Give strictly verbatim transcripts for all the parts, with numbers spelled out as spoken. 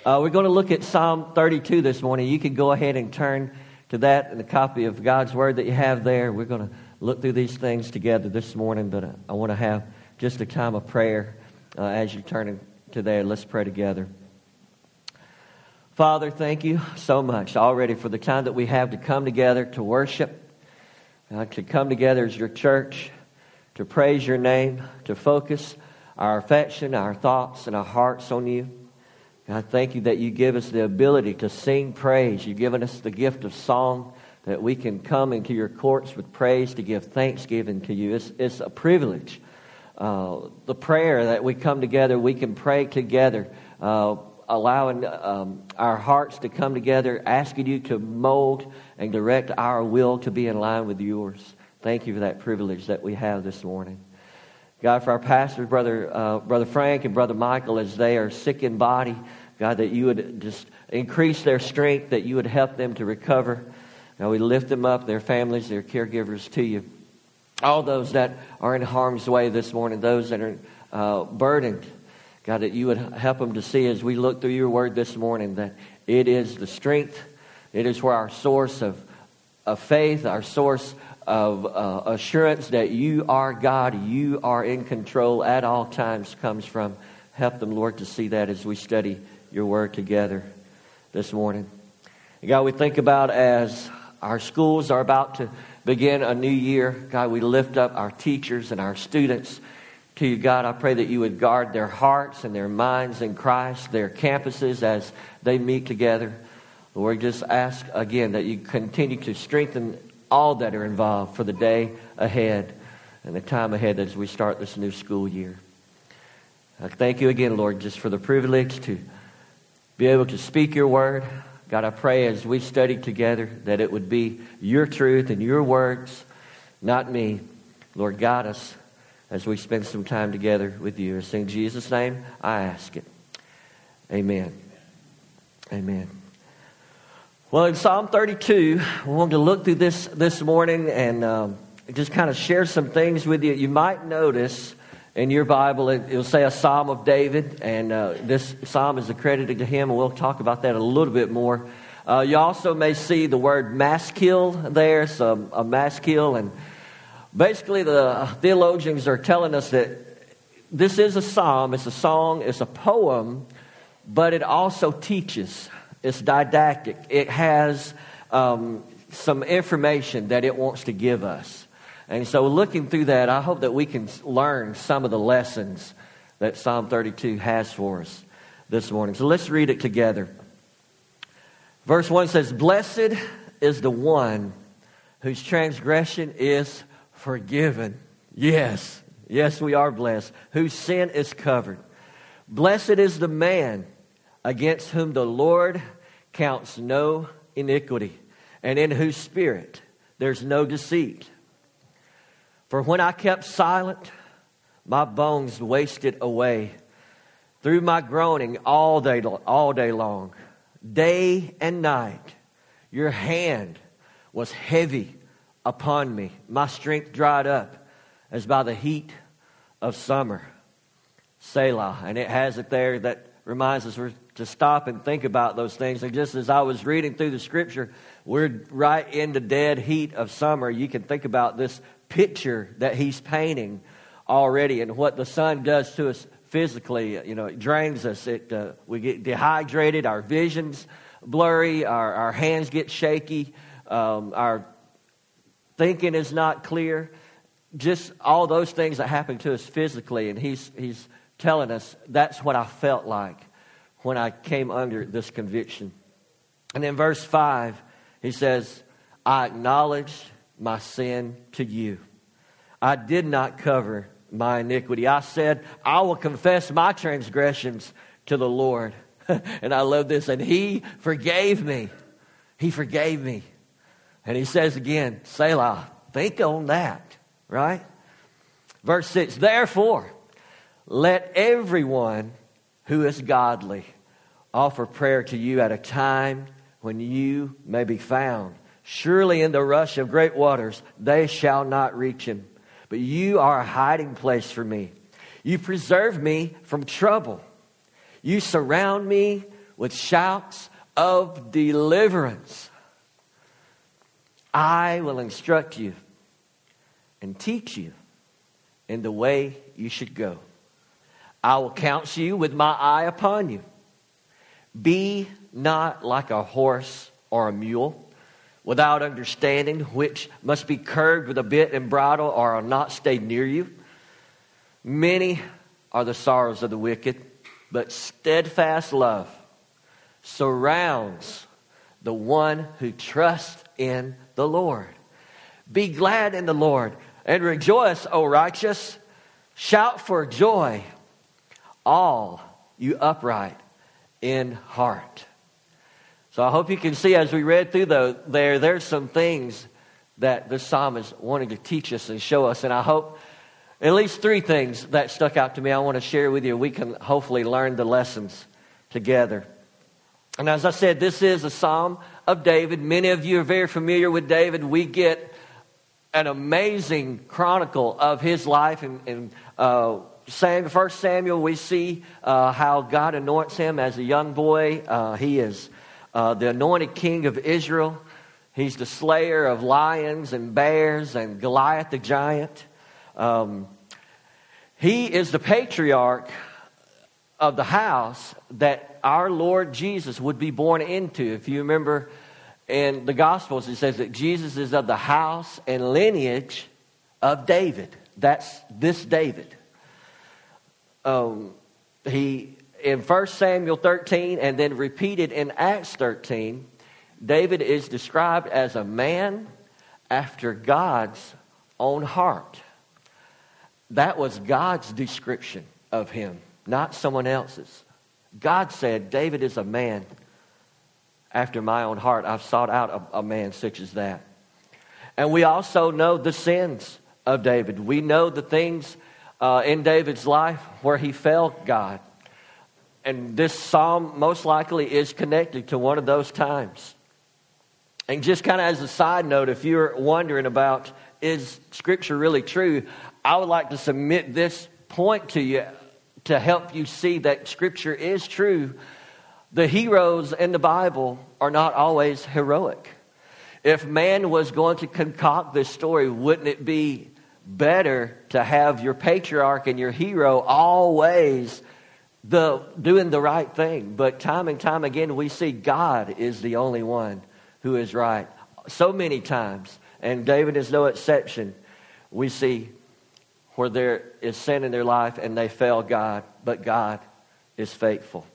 Uh, we're going to look at Psalm thirty-two this morning. You can go ahead and turn to that and a copy of God's Word that you have there. We're going to look through these things together this morning, but I want to have just a time of prayer uh, as you turn to there. Let's pray together. Father, thank you so much already for the time that we have to come together to worship, uh, to come together as your church, to praise your name, to focus our affection, our thoughts, and our hearts on you. God, thank you that you give us the ability to sing praise. You've given us the gift of song, that we can come into your courts with praise to give thanksgiving to you. It's, it's a privilege. Uh, the prayer that we come together, we can pray together, uh, allowing um, our hearts to come together, asking you to mold and direct our will to be in line with yours. Thank you for that privilege that we have this morning. God, for our pastors, Brother uh, Brother Frank and Brother Michael, as they are sick in body, God, that you would just increase their strength, that you would help them to recover. Now we lift them up, their families, their caregivers to you. All those that are in harm's way this morning, those that are uh, burdened, God, that you would help them to see as we look through your word this morning that it is the strength, it is where our source of, of faith, our source of uh, assurance that you are God, you are in control at all times comes from. Help them, Lord, to see that as we study your word together this morning. And God, we think about as our schools are about to begin a new year, God, we lift up our teachers and our students to you, God. I pray that you would guard their hearts and their minds in Christ, their campuses as they meet together. Lord, just ask again that you continue to strengthen all that are involved for the day ahead and the time ahead as we start this new school year. I thank you again, Lord, just for the privilege to be able to speak your word. God, I pray as we study together that it would be your truth and your words, not me. Lord, guide us as we spend some time together with you. In Jesus' name, I ask it. Amen. Amen. Well, in Psalm thirty-two, we wanted to look through this this morning and um, just kind of share some things with you. You might notice in your Bible, it, it'll say a Psalm of David, and uh, this psalm is accredited to him, and we'll talk about that a little bit more. Uh, you also may see the word maskil there, it's a, a maskil, and basically the theologians are telling us that this is a psalm, it's a song, it's a poem, but it also teaches. It's didactic. It has um, some information that it wants to give us. And so looking through that, I hope that we can learn some of the lessons that Psalm thirty-two has for us this morning. So let's read it together. Verse one says, "Blessed is the one whose transgression is forgiven." Yes, yes, we are blessed. Whose sin is covered. Blessed is the man against whom the Lord counts no iniquity, and in whose spirit there's no deceit. For when I kept silent, my bones wasted away through my groaning all day, all day long. Day and night, your hand was heavy upon me. My strength dried up as by the heat of summer. Selah. And it has it there that reminds us to stop and think about those things. And just as I was reading through the scripture, we're right in the dead heat of summer. You can think about this picture that he's painting already and what the sun does to us physically. You know, it drains us. It uh, we get dehydrated. Our vision's blurry. Our, our hands get shaky. Um, our thinking is not clear. Just all those things that happen to us physically. And he's he's telling us that's what I felt like when I came under this conviction. And in verse five, he says, "I acknowledged my sin to you. I did not cover my iniquity. I said, I will confess my transgressions to the Lord." And I love this. "And he forgave me." He forgave me. And he says again, Selah. Think on that, right? Verse six, "Therefore, let everyone who is godly offer prayer to you at a time when you may be found. Surely in the rush of great waters they shall not reach him. But you are a hiding place for me. You preserve me from trouble. You surround me with shouts of deliverance. I will instruct you and teach you in the way you should go. I will counsel you with my eye upon you. Be not like a horse or a mule, without understanding, which must be curbed with a bit and bridle, or will not stay near you. Many are the sorrows of the wicked, but steadfast love surrounds the one who trusts in the Lord. Be glad in the Lord and rejoice, O righteous. Shout for joy, all you upright in heart. So I hope you can see as we read through the, there, there's some things that the psalmist wanted to teach us and show us. And I hope at least three things that stuck out to me I want to share with you. We can hopefully learn the lessons together. And as I said, this is a psalm of David. Many of you are very familiar with David. We get an amazing chronicle of his life. In, in uh, Samuel, First Samuel, we see uh, how God anoints him as a young boy. Uh, he is uh, the anointed king of Israel. He's the slayer of lions and bears and Goliath the giant. Um, he is the patriarch of the house that our Lord Jesus would be born into. If you remember in the Gospels, it says that Jesus is of the house and lineage of David. That's this David. Um, he in First Samuel thirteen and then repeated in Acts thirteen, David is described as a man after God's own heart. That was God's description of him, not someone else's. God said, David is a man after my own heart. I've sought out a, a man such as that. And we also know the sins of David. We know the things uh, in David's life where he failed God. And this psalm most likely is connected to one of those times. And just kind of as a side note, if you're wondering about, is Scripture really true? I would like to submit this point to you to help you see that Scripture is true. The heroes in the Bible are not always heroic. If man was going to concoct this story, wouldn't it be better to have your patriarch and your hero always the doing the right thing? But time and time again, we see God is the only one who is right. So many times, and David is no exception, we see where there is sin in their life and they fail God, but God is faithful.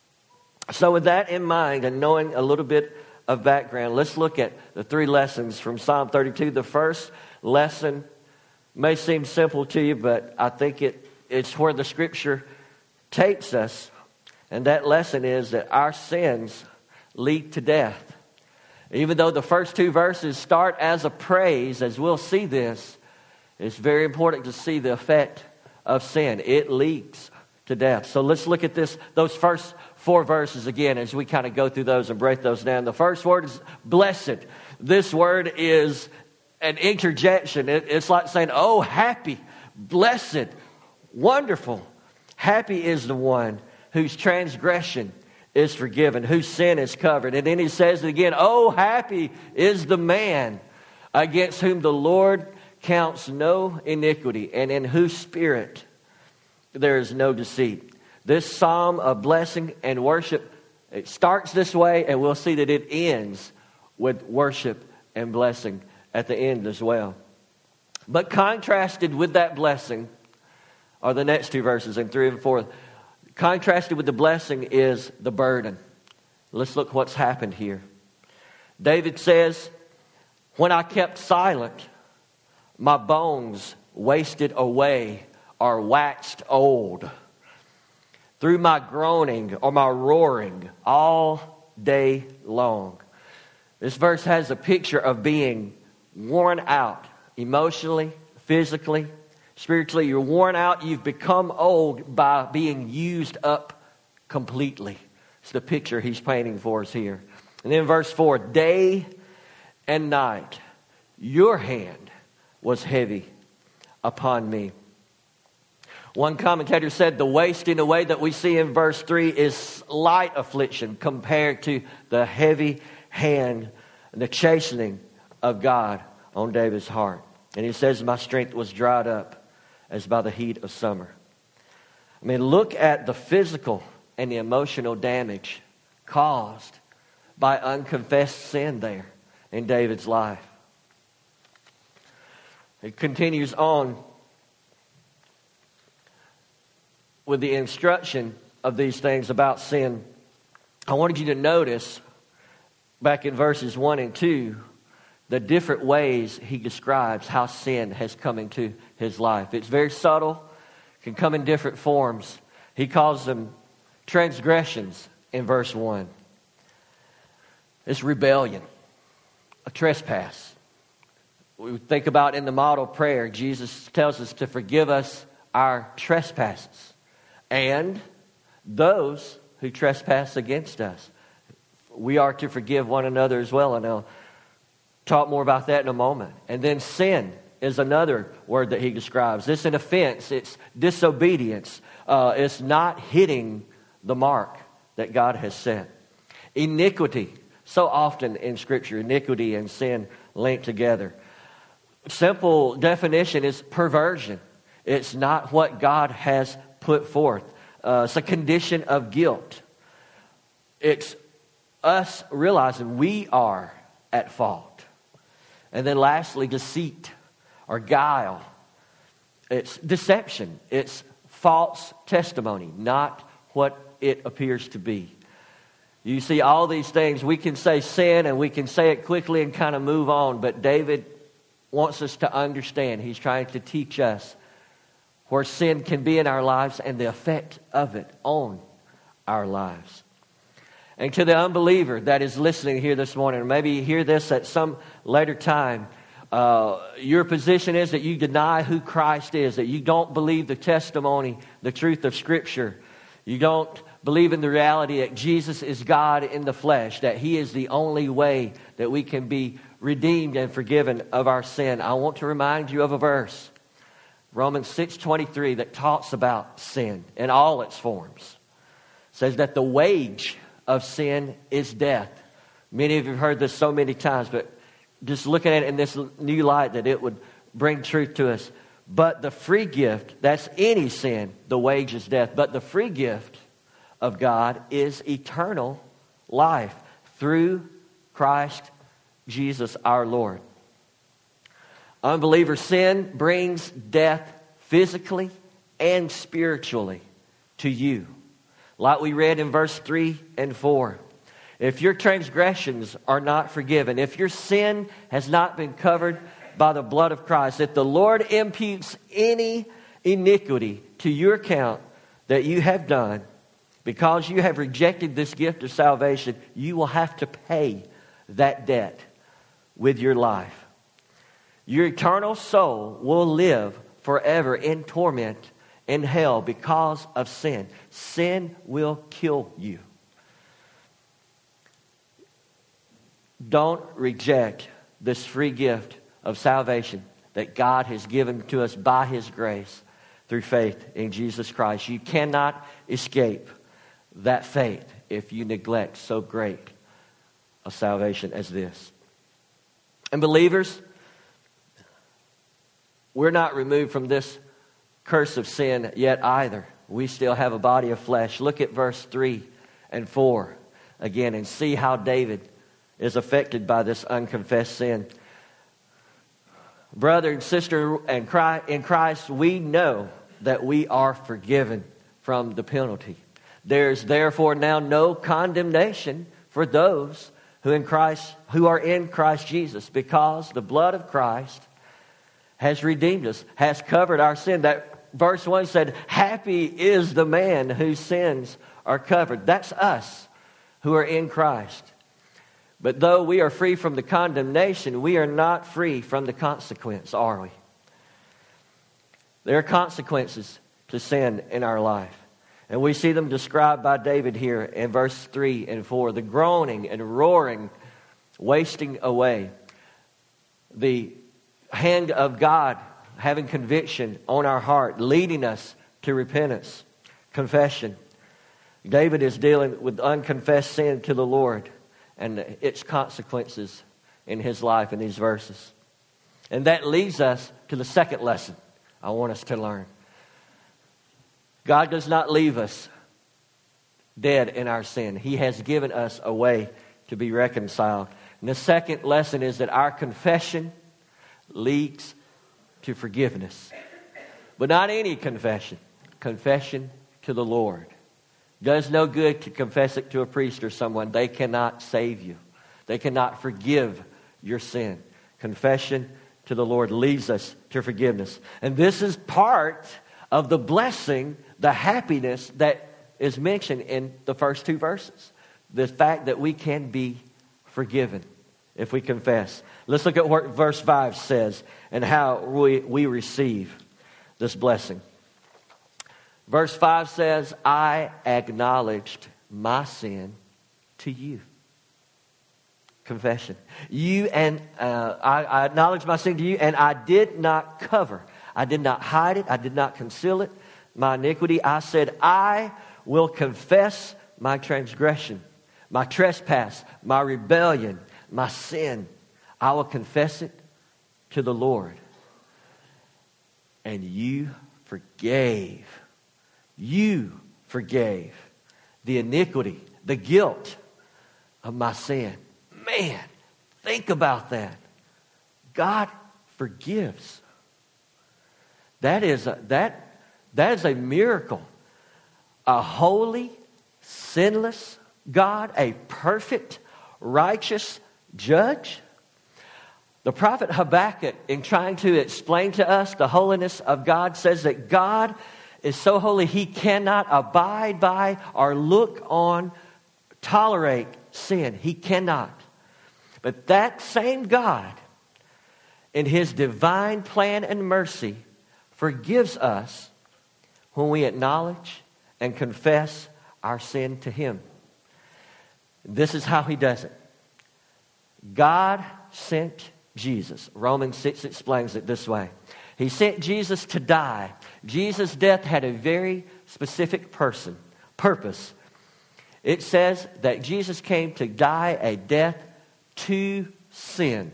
So with that in mind and knowing a little bit of background, let's look at the three lessons from Psalm thirty-two. The first lesson may seem simple to you, but I think it, it's where the Scripture takes us. And that lesson is that our sins lead to death. Even though the first two verses start as a praise, as we'll see this, it's very important to see the effect of sin. It leads to death. So let's look at this, those first four verses again as we kind of go through those and break those down. The first word is blessed. This word is an interjection. It, it's like saying, oh, happy, blessed, wonderful. Happy is the one whose transgression is forgiven, whose sin is covered. And then he says it again, oh, happy is the man against whom the Lord counts no iniquity, and in whose spirit there is no deceit. This psalm of blessing and worship, it starts this way, and we'll see that it ends with worship and blessing at the end as well. But contrasted with that blessing are the next two verses in three and four. Contrasted with the blessing is the burden. Let's look what's happened here. David says, when I kept silent, my bones wasted away or waxed old. Through my groaning or my roaring all day long. This verse has a picture of being worn out emotionally, physically, spiritually. You're worn out. You've become old by being used up completely. It's the picture he's painting for us here. And then verse four, day and night, your hand was heavy upon me. One commentator said the wasting away that we see in verse three is light affliction compared to the heavy hand and the chastening of God on David's heart. And he says, my strength was dried up as by the heat of summer. I mean, look at the physical and the emotional damage caused by unconfessed sin there in David's life. It continues on with the instruction of these things about sin. I wanted you to notice back in verses one and two the different ways he describes how sin has come into his life. It's very subtle, can come in different forms. He calls them transgressions in verse one. It's rebellion, a trespass. We think about in the model prayer, Jesus tells us to forgive us our trespasses and those who trespass against us. We are to forgive one another as well, and I'll talk more about that in a moment. And then sin is another word that he describes. It's an offense. It's disobedience. Uh, it's not hitting the mark that God has set. Iniquity. So often in Scripture, iniquity and sin linked together. Simple definition is perversion. It's not what God has put forth. Uh, it's a condition of guilt. It's us realizing we are at fault. And then lastly, deceit or guile. It's deception. It's false testimony, not what it appears to be. You see, all these things, we can say sin and we can say it quickly and kind of move on. But David wants us to understand. He's trying to teach us where sin can be in our lives and the effect of it on our lives. And to the unbeliever that is listening here this morning, or maybe you hear this at some later time, uh, your position is that you deny who Christ is, that you don't believe the testimony, the truth of Scripture. You don't believe in the reality that Jesus is God in the flesh, that He is the only way that we can be redeemed and forgiven of our sin. I want to remind you of a verse, Romans six twenty-three, that talks about sin in all its forms. It says that the wage of sin is death. Many of you have heard this so many times, but just looking at it in this new light, that it would bring truth to us. But the free gift, that's any sin, the wage is death. But the free gift of God is eternal life through Christ Jesus our Lord. Unbeliever sin brings death physically and spiritually to you. Like we read in verse three and four. If your transgressions are not forgiven, if your sin has not been covered by the blood of Christ, if the Lord imputes any iniquity to your account that you have done, because you have rejected this gift of salvation, you will have to pay that debt with your life. Your eternal soul will live forever in torment in hell because of sin. Sin will kill you. Don't reject this free gift of salvation that God has given to us by His grace through faith in Jesus Christ. You cannot escape that fate if you neglect so great a salvation as this. And believers, we're not removed from this curse of sin yet either. We still have a body of flesh. Look at verse three and four again and see how David is affected by this unconfessed sin. Brother and sister in Christ, we know that we are forgiven from the penalty. There's therefore now no condemnation for those who in Christ, who are in Christ Jesus, because the blood of Christ has redeemed us, has covered our sin. That verse one said, happy is the man whose sins are covered. That's us who are in Christ. But though we are free from the condemnation, we are not free from the consequence, are we? There are consequences to sin in our life. And we see them described by David here in verse three and four. The groaning and roaring, wasting away. The hand of God having conviction on our heart, leading us to repentance, confession. David is dealing with unconfessed sin to the Lord and its consequences in his life in these verses. And that leads us to the second lesson I want us to learn. God does not leave us dead in our sin. He has given us a way to be reconciled. And the second lesson is that our confession leads to forgiveness. But not any confession. Confession to the Lord. Does no good to confess it to a priest or someone. They cannot save you. They cannot forgive your sin. Confession to the Lord leads us to forgiveness. And this is part of the blessing, the happiness that is mentioned in the first two verses. The fact that we can be forgiven if we confess. Let's look at what verse five says and how we, we receive this blessing. Verse five says, I acknowledged my sin to you. Confession. You and uh, I, I acknowledged my sin to you, and I did not cover. I did not hide it. I did not conceal it. My iniquity. I said, I will confess my transgression, my trespass, my rebellion, my sin. I will confess it to the Lord. And you forgave. You forgave the iniquity, the guilt of my sin. Man, think about that. God forgives. That is a, that, that is a miracle. A holy, sinless God, a perfect, righteous judge. The prophet Habakkuk, in trying to explain to us the holiness of God, says that God is so holy he cannot abide by or look on, tolerate sin. He cannot. But that same God, in his divine plan and mercy, forgives us when we acknowledge and confess our sin to him. This is how he does it. God sent Jesus. Romans six explains it this way. He sent Jesus to die. Jesus' death had a very specific person, purpose. It says that Jesus came to die a death to sin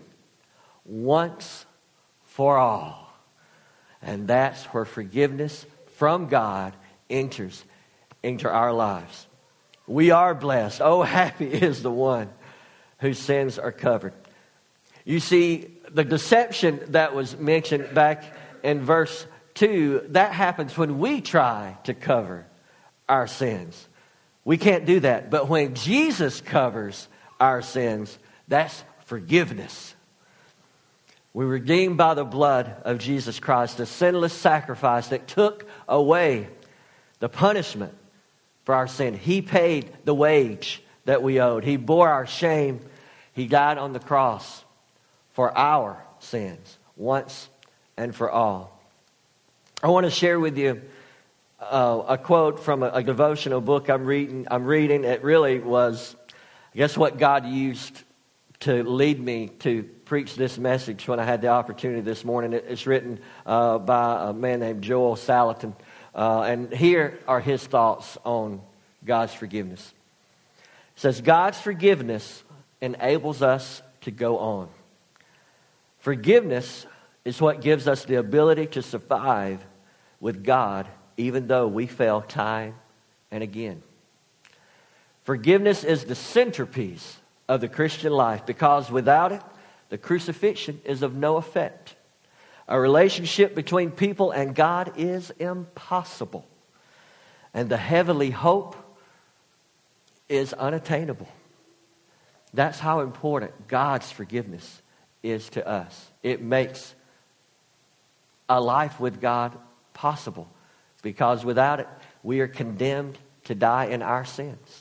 once for all. And that's where forgiveness from God enters into our lives. We are blessed. Oh, happy is the one whose sins are covered. You see, the deception that was mentioned back in verse two, that happens when we try to cover our sins. We can't do that. But when Jesus covers our sins, that's forgiveness. We're redeemed by the blood of Jesus Christ, the sinless sacrifice that took away the punishment for our sin. He paid the wage that we owed. He bore our shame. He died on the cross for our sins, once and for all. I want to share with you uh, a quote from a, a devotional book I'm reading. I'm reading. It really was, I guess, what God used to lead me to preach this message when I had the opportunity this morning. It, it's written uh, by a man named Joel Salatin. Uh, and here are his thoughts on God's forgiveness. It says, God's forgiveness enables us to go on. Forgiveness is what gives us the ability to survive with God even though we fail time and again. Forgiveness is the centerpiece of the Christian life because without it, the crucifixion is of no effect. A relationship between people and God is impossible. And the heavenly hope is unattainable. That's how important God's forgiveness is to us. It makes a life with God possible because without it, we are condemned to die in our sins.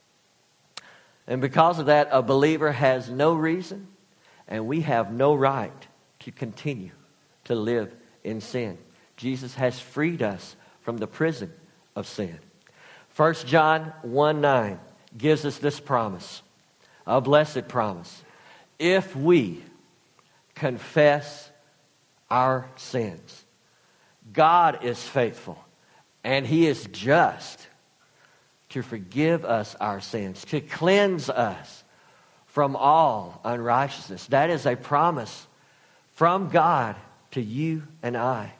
And because of that, a believer has no reason and we have no right to continue to live in sin. Jesus has freed us from the prison of sin. First John one nine gives us this promise, a blessed promise. If we confess our sins, God is faithful And He is just to forgive us our sins, to cleanse us from all unrighteousness. That is a promise from God to you and I.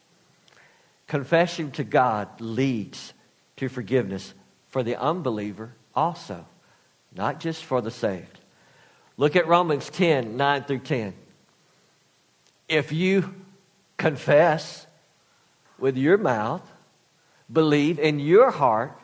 Confession to God leads to forgiveness for the unbeliever also, not just for the saved. Look at Romans ten, nine through ten. If you confess with your mouth, believe in your heart,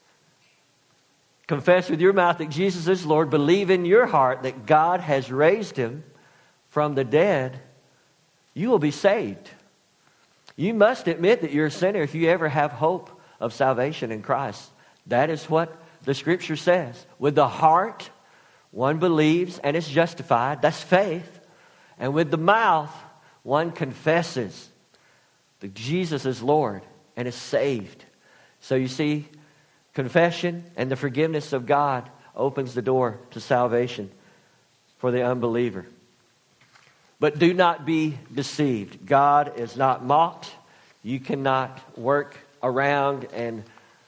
confess with your mouth that Jesus is Lord, believe in your heart that God has raised Him from the dead, you will be saved. You must admit that you're a sinner if you ever have hope of salvation in Christ. That is what the Scripture says. With the heart, one believes and is justified. That's faith. And with the mouth, one confesses that Jesus is Lord and is saved. So you see, confession and the forgiveness of God opens the door to salvation for the unbeliever. But do not be deceived. God is not mocked. You cannot work around and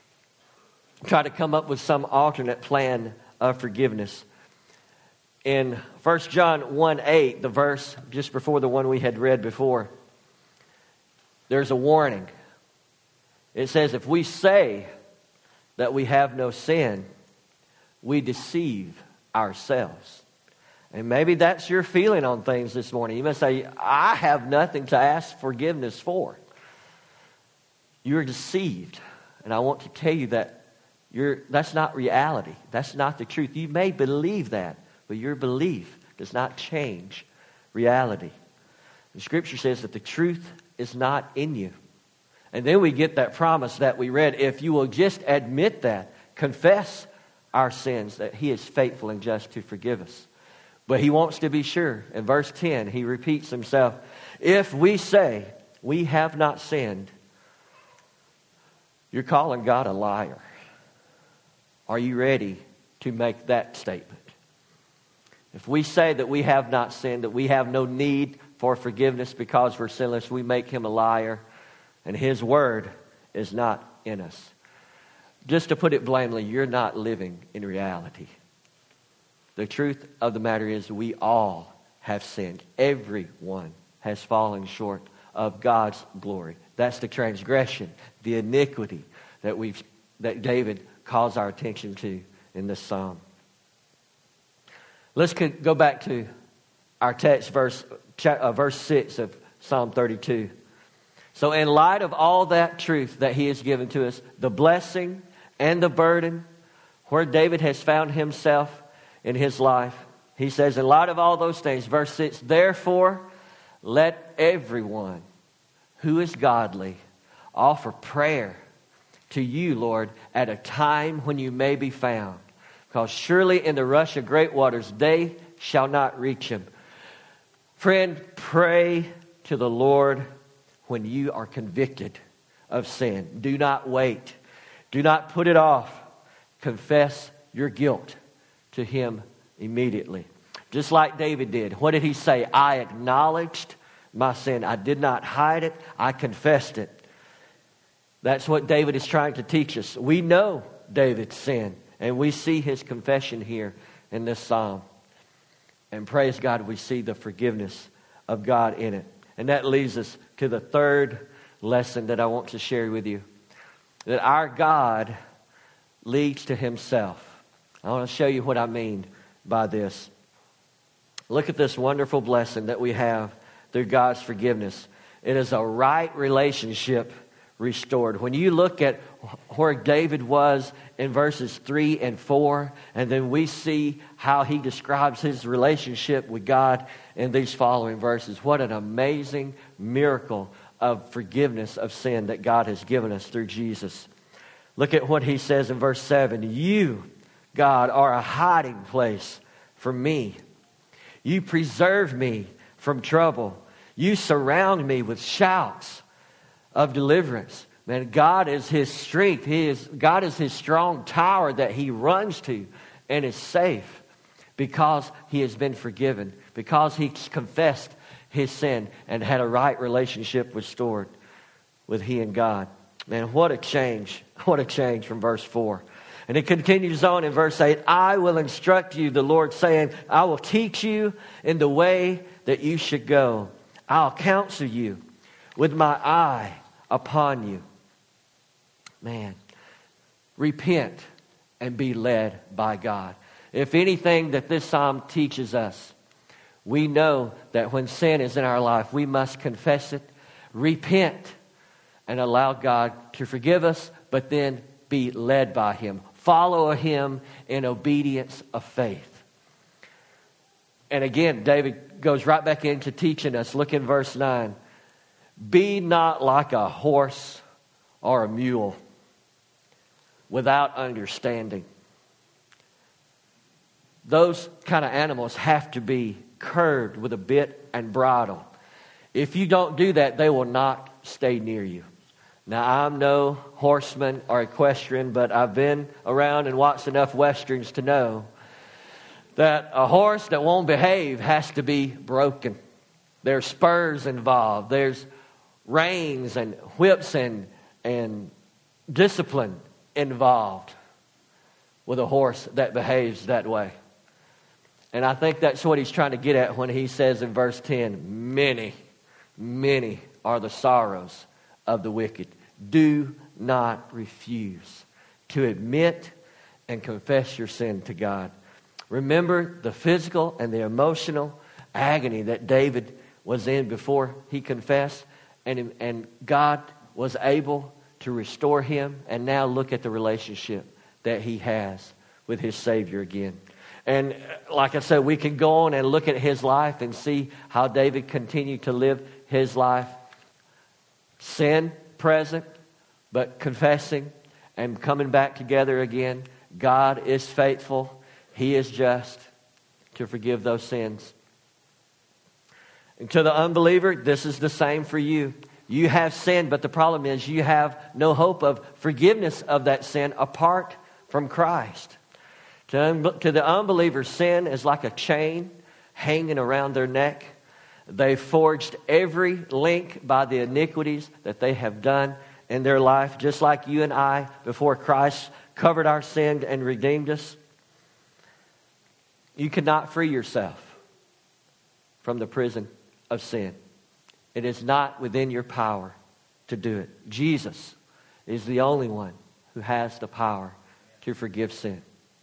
try to come up with some alternate plan of forgiveness. In First John one eight, the verse just before the one we had read before, there's a warning. It says, if we say that we have no sin, we deceive ourselves. And maybe that's your feeling on things this morning. You must say, I have nothing to ask forgiveness for. You're deceived. And I want to tell you that you're, that's not reality. That's not the truth. You may believe that, but your belief does not change reality. The Scripture says that the truth is not in you. And then we get that promise that we read. If you will just admit that, confess our sins, that He is faithful and just to forgive us. But He wants to be sure. In verse ten, He repeats Himself. If we say we have not sinned, you're calling God a liar. Are you ready to make that statement? If we say that we have not sinned, that we have no need for forgiveness because we're sinless, we make Him a liar, and His word is not in us. Just to put it blandly, you're not living in reality. The truth of the matter is we all have sinned. Everyone has fallen short of God's glory. That's the transgression, the iniquity that we've that David calls our attention to in this psalm. Let's go back to our text, verse, uh, verse six of Psalm thirty-two. So in light of all that truth that He has given to us, the blessing and the burden, where David has found himself in his life, he says, in light of all those things, verse six, therefore let everyone who is godly offer prayer to you, Lord, at a time when you may be found. Because surely in the rush of great waters, they shall not reach Him. Friend, pray to the Lord when you are convicted of sin. Do not wait. Do not put it off. Confess your guilt to Him immediately. Just like David did. What did he say? I acknowledged my sin. I did not hide it. I confessed it. That's what David is trying to teach us. We know David's sin, and we see his confession here in this psalm. And praise God, we see the forgiveness of God in it. And that leads us to the third lesson that I want to share with you. That our God leads to Himself. I want to show you what I mean by this. Look at this wonderful blessing that we have through God's forgiveness. It is a right relationship restored. When you look at where David was in verses three and four, and then we see how he describes his relationship with God in these following verses. What an amazing miracle of forgiveness of sin that God has given us through Jesus. Look at what he says in verse seven. You, God, are a hiding place for me. You preserve me from trouble. You surround me with shouts of deliverance. Man, God is his strength. He is, God is his strong tower that he runs to and is safe because he has been forgiven, because he's confessed his sin and had a right relationship restored with he and God. Man, what a change. What a change from verse four. And it continues on in verse eight. I will instruct you, the Lord saying, I will teach you in the way that you should go. I'll counsel you with my eye upon you. Man, repent and be led by God. If anything that this psalm teaches us, we know that when sin is in our life, we must confess it, repent, and allow God to forgive us, but then be led by Him. Follow Him in obedience of faith. And again, David goes right back into teaching us. Look in verse nine. Be not like a horse or a mule without understanding. Those kind of animals have to be curbed with a bit and bridle. If you don't do that, they will not stay near you. Now, I'm no horseman or equestrian, but I've been around and watched enough westerns to know that a horse that won't behave has to be broken. There's spurs involved. There's reins and whips and, and discipline involved with a horse that behaves that way. And I think that's what he's trying to get at when he says in verse ten, many, many are the sorrows of the wicked. Do not refuse to admit and confess your sin to God. Remember the physical and the emotional agony that David was in before he confessed, and, and God was able to restore him. And now look at the relationship that he has with his Savior again. And like I said, we can go on and look at his life and see how David continued to live his life. Sin present, but confessing and coming back together again. God is faithful. He is just to forgive those sins. And to the unbeliever, this is the same for you. You have sinned, but the problem is you have no hope of forgiveness of that sin apart from Christ. To, to the unbeliever, sin is like a chain hanging around their neck. They forged every link by the iniquities that they have done in their life, just like you and I before Christ covered our sin and redeemed us. You cannot free yourself from the prison of sin. It is not within your power to do it. Jesus is the only one who has the power to forgive sin.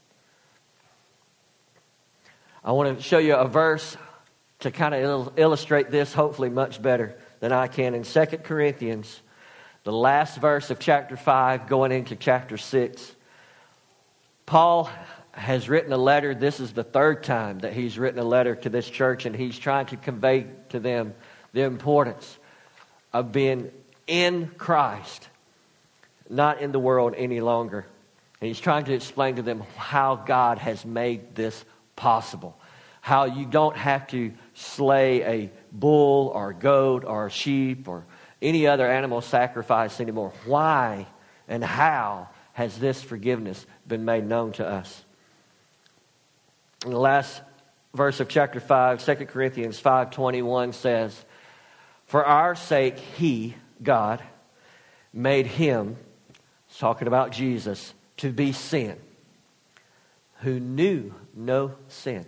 I want to show you a verse to kind of illustrate this, hopefully much better than I can. In Second Corinthians, the last verse of chapter five, going into chapter six, Paul has written a letter. This is the third time that he's written a letter to this church, and he's trying to convey to them the importance of being in Christ, not in the world any longer. And he's trying to explain to them how God has made this possible. How you don't have to slay a bull or a goat or a sheep or any other animal sacrifice anymore. Why and how has this forgiveness been made known to us? In the last verse of chapter five, Second Corinthians five twenty-one says, for our sake he, God, made him, it's talking about Jesus, to be sin, who knew no sin,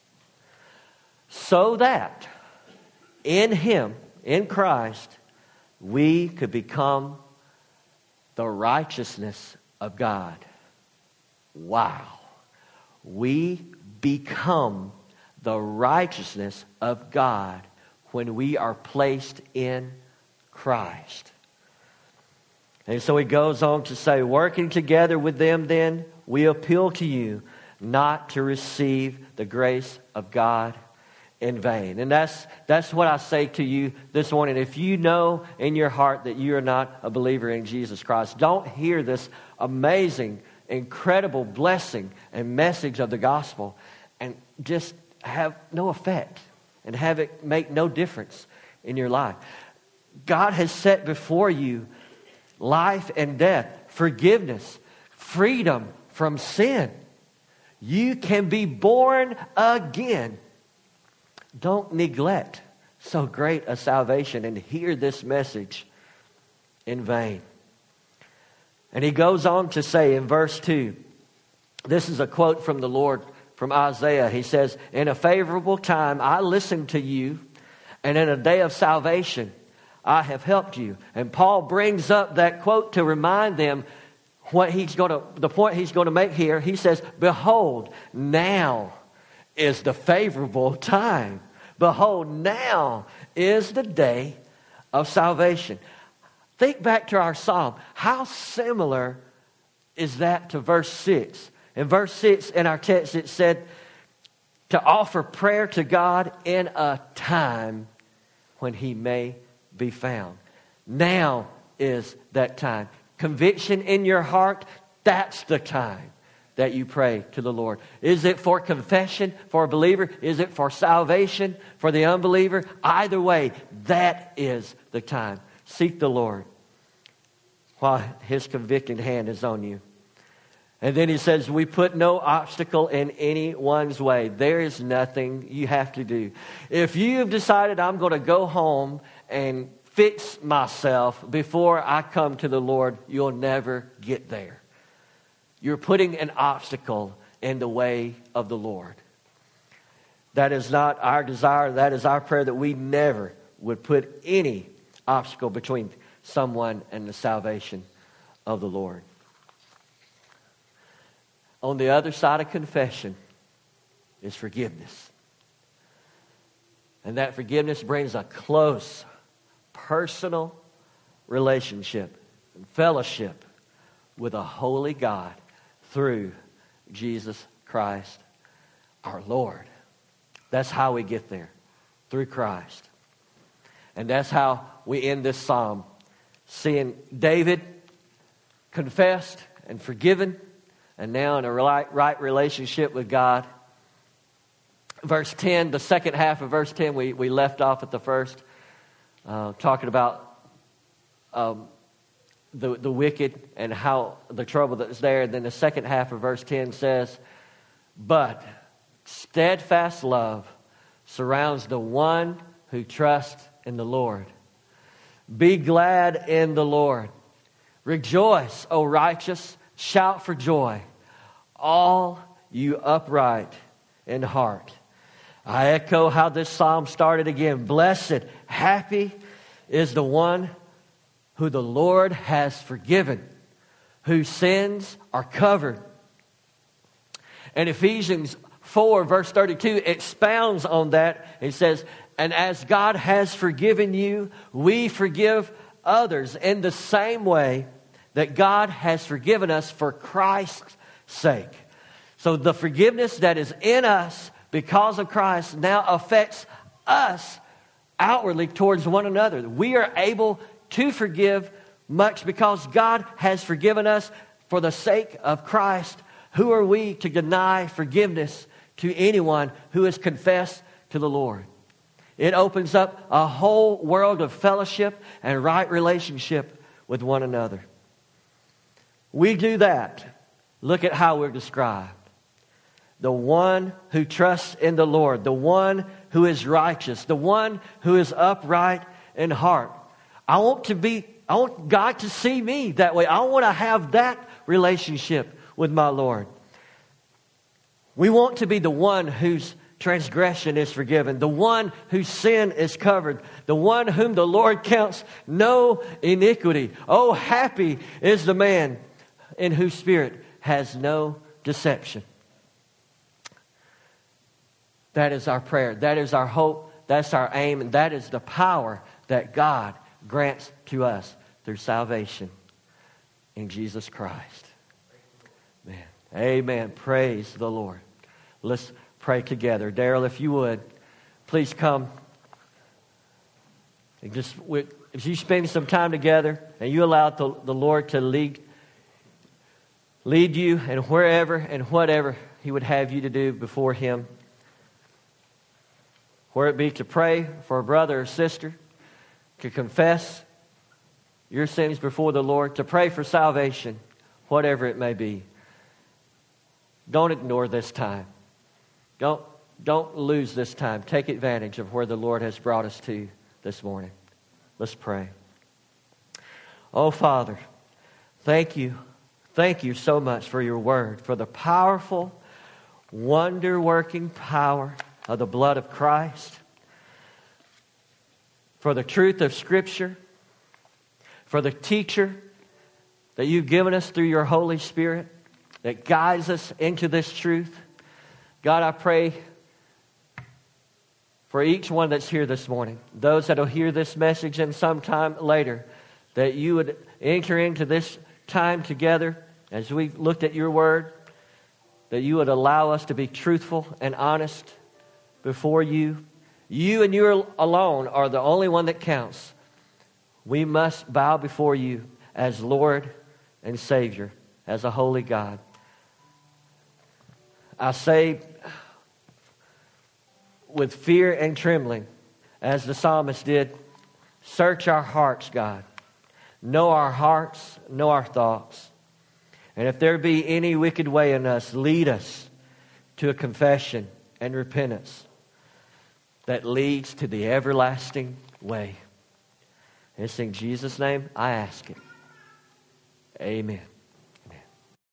so that in him, in Christ, we could become the righteousness of God. Wow. We become the righteousness of God when we are placed in Christ. And so he goes on to say, working together with them then, we appeal to you not to receive the grace of God in vain. And that's that's what I say to you this morning. If you know in your heart that you are not a believer in Jesus Christ, don't hear this amazing, incredible blessing and message of the gospel and just have no effect and have it make no difference in your life. God has set before you life and death, forgiveness, freedom from sin. You can be born again. Don't neglect so great a salvation and hear this message in vain. And he goes on to say in verse two, this is a quote from the Lord from Isaiah. He says, in a favorable time I listened to you, and in a day of salvation I have helped you. And Paul brings up that quote to remind them what he's going to, the point he's going to make here. He says, behold, now is the favorable time. Behold, now is the day of salvation. Think back to our psalm. How similar is that to verse six? In verse six in our text it said to offer prayer to God in a time when he may be found. Now is that time. Conviction in your heart, that's the time that you pray to the Lord. Is it for confession for a believer? Is it for salvation for the unbeliever? Either way, that is the time. Seek the Lord while his convicting hand is on you. And then he says, we put no obstacle in anyone's way. There is nothing you have to do. If you have decided I'm going to go home and fix myself before I come to the Lord, you'll never get there. You're putting an obstacle in the way of the Lord. That is not our desire. That is our prayer, that we never would put any obstacle between someone and the salvation of the Lord. On the other side of confession is forgiveness. And that forgiveness brings a close, personal relationship and fellowship with a holy God through Jesus Christ our Lord. That's how we get there, through Christ. And that's how we end this psalm, seeing David confessed and forgiven, and now in a right, right relationship with God. Verse ten, the second half of verse ten, we, we left off at the first, uh, talking about um, the, the wicked and how the trouble that's there. And then the second half of verse ten says, but steadfast love surrounds the one who trusts in the Lord. Be glad in the Lord. Rejoice, O righteous. Shout for joy, all you upright in heart. I echo how this psalm started again. Blessed, happy is the one who the Lord has forgiven, whose sins are covered. And Ephesians four, verse thirty-two, expounds on that. It says, and as God has forgiven you, we forgive others in the same way that God has forgiven us for Christ's sake. So the forgiveness that is in us because of Christ now affects us outwardly towards one another. We are able to forgive much because God has forgiven us for the sake of Christ. Who are we to deny forgiveness to anyone who has confessed to the Lord? It opens up a whole world of fellowship and right relationship with one another. We do that. Look at how we're described. The one who trusts in the Lord, the one who is righteous, the one who is upright in heart. I want to be, I want God to see me that way. I want to have that relationship with my Lord. We want to be the one whose transgression is forgiven, the one whose sin is covered, the one whom the Lord counts no iniquity. Oh, happy is the man in whose spirit has no deception. That is our prayer. That is our hope. That's our aim. And that is the power that God grants to us through salvation in Jesus Christ. Man. Amen. Praise the Lord. Let's pray together. Daryl, if you would, please come. And just if you spend some time together and you allow the, the Lord to lead Lead you and wherever and whatever He would have you to do before Him. Where it be to pray for a brother or sister, to confess your sins before the Lord, to pray for salvation, whatever it may be. Don't ignore this time. Don't, don't lose this time. Take advantage of where the Lord has brought us to this morning. Let's pray. Oh, Father, thank you Thank you so much for your word, for the powerful, wonder-working power of the blood of Christ, for the truth of Scripture, for the teacher that you've given us through your Holy Spirit that guides us into this truth. God, I pray for each one that's here this morning, those that will hear this message and sometime later, that you would enter into this time together as we've looked at your word, that you would allow us to be truthful and honest before you. You and you alone are the only one that counts. We must bow before you as Lord and Savior, as a holy God. I say with fear and trembling, as the psalmist did, search our hearts, God. Know our hearts, know our thoughts. And if there be any wicked way in us, lead us to a confession and repentance that leads to the everlasting way. And it's in Jesus' name I ask it. Amen.